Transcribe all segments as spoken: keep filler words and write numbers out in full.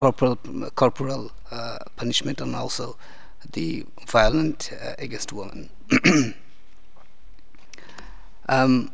corporal corporal uh, punishment and also the violent uh, against women. um,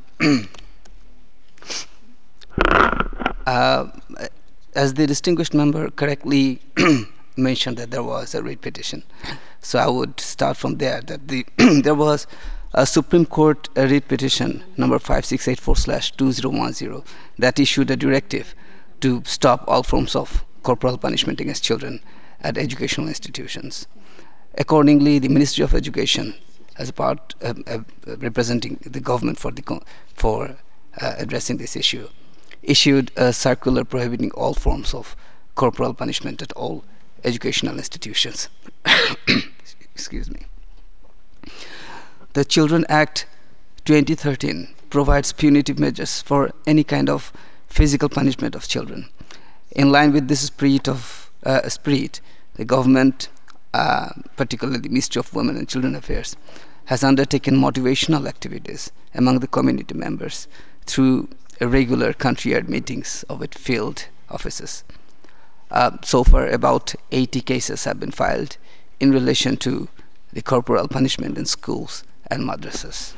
uh, as the distinguished member correctly mentioned that there was a writ petition, so I would start from there. That the there was a Supreme Court uh, writ petition number five six eight four slash two zero one zero that issued a directive to stop all forms of corporal punishment against children at educational institutions. Accordingly, the Ministry of Education, as a part uh, uh, representing the government for the for uh, addressing this issue, issued a circular prohibiting all forms of corporal punishment at all educational institutions. Excuse me. The Children Act twenty thirteen provides punitive measures for any kind of physical punishment of children. In line with this spirit of uh, spirit, the government, uh, particularly the Ministry of Women and Children Affairs, has undertaken motivational activities among the community members through regular country-wide meetings of its field offices. Uh, so far, about eighty cases have been filed in relation to the corporal punishment in schools and madrasas.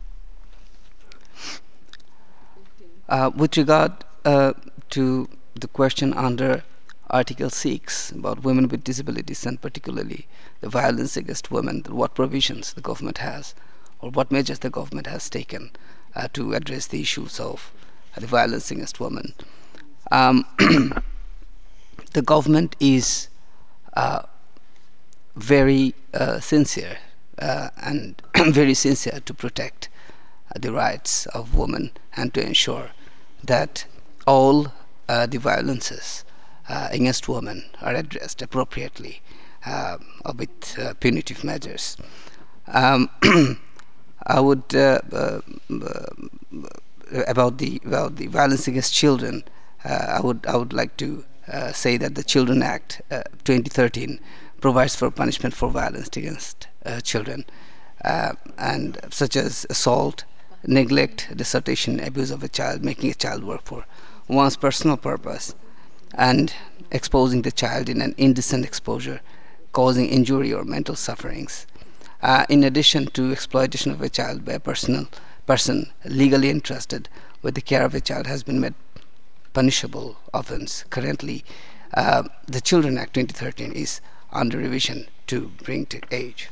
Uh, with regard uh, to the question under Article six about women with disabilities and particularly the violence against women, what provisions the government has or what measures the government has taken uh, to address the issues of uh, the violence against women. Um, the government is uh, very uh, sincere uh, and very sincere to protect uh, the rights of women and to ensure that all uh, the violences uh, against women are addressed appropriately uh, with uh, punitive measures. Um, I would uh, uh, about the about the violence against children. Uh, I would I would like to uh, say that the Children Act uh, twenty thirteen provides for punishment for violence against uh, children, uh, and such as assault, neglect, desertion, abuse of a child, making a child work for one's personal purpose, and exposing the child in an indecent exposure, causing injury or mental sufferings. Uh, in addition to exploitation of a child by a personal person legally entrusted with the care of a child has been made punishable offense. Currently, uh, the Children Act twenty thirteen is under revision to bring to age.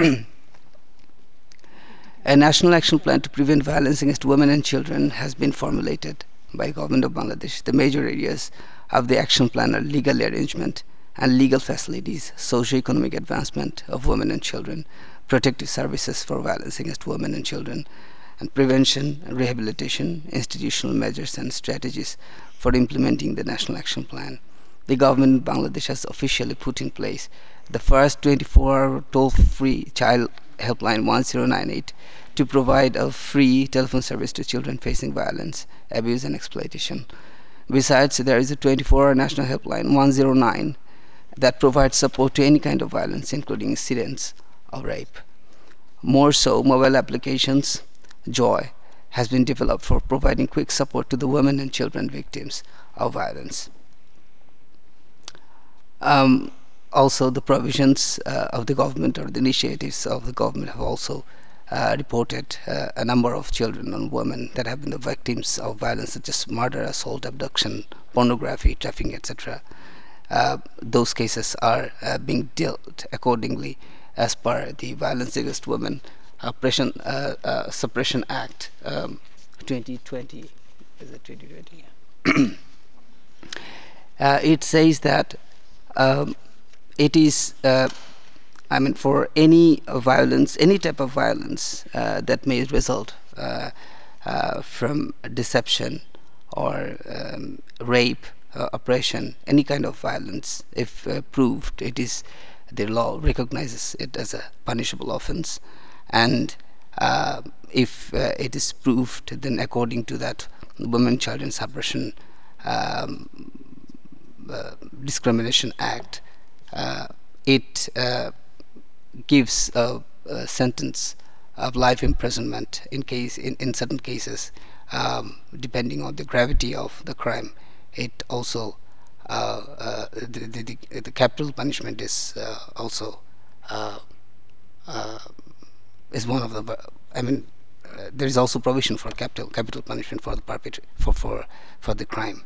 A national action plan to prevent violence against women and children has been formulated by the government of Bangladesh. The major areas of the action plan are legal arrangement and legal facilities, socio-economic advancement of women and children, protective services for violence against women and children, and prevention and rehabilitation, institutional measures and strategies for implementing the national action plan. The government of Bangladesh has officially put in place the first twenty-four hour toll-free child helpline one zero nine eight to provide a free telephone service to children facing violence, abuse and exploitation. Besides, there is a twenty-four hour national helpline one zero nine that provides support to any kind of violence, including incidents of rape. More so, mobile applications, Joy, has been developed for providing quick support to the women and children victims of violence. Um, Also, the provisions uh, of the government or the initiatives of the government have also uh, reported uh, a number of children and women that have been the victims of violence, such as murder, assault, abduction, pornography, trafficking, et cetera. Uh, those cases are uh, being dealt accordingly as per the Violence Against Women Oppression, uh, uh, Suppression Act um, twenty twenty. Is it twenty twenty? Yeah. Uh, it says that um, it is, uh, I mean, for any uh, violence, any type of violence uh, that may result uh, uh, from deception or um, rape, uh, oppression, any kind of violence, if uh, proved, it is the law recognizes it as a punishable offense, and uh, if uh, it is proved, then according to that, Women, Child and Suppression um, uh, Discrimination Act, uh, it uh, gives a, a sentence of life imprisonment in case in, in certain cases, um, depending on the gravity of the crime. It also uh, uh, the, the, the, the capital punishment is uh, also uh, uh, is one of the. I mean, uh, there is also provision for capital capital punishment for the perpetrator for for for the crime.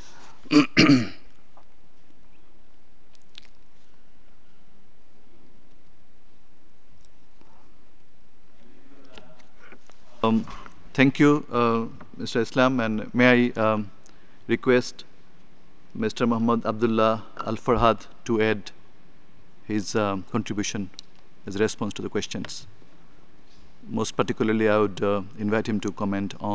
Um, thank you, uh, Mister Islam, and may I um, request Mister Muhammad Abdullah Al Farhad to add his um, contribution as a response to the questions. Most particularly, I would uh, invite him to comment on